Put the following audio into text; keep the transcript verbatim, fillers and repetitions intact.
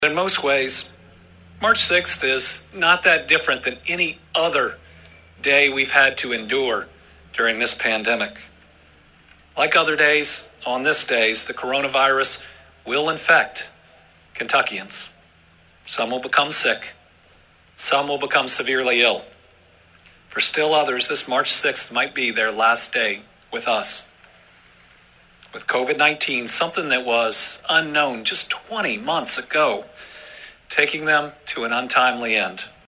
In most ways, March sixth is not that different than any other day we've had to endure during this pandemic. Like other days, on this days, the coronavirus will infect Kentuckians. Some will become sick. Some will become severely ill. For still others, this March sixth might be their last day with us. With covid nineteen, something that was unknown just twenty months ago, taking them to an untimely end.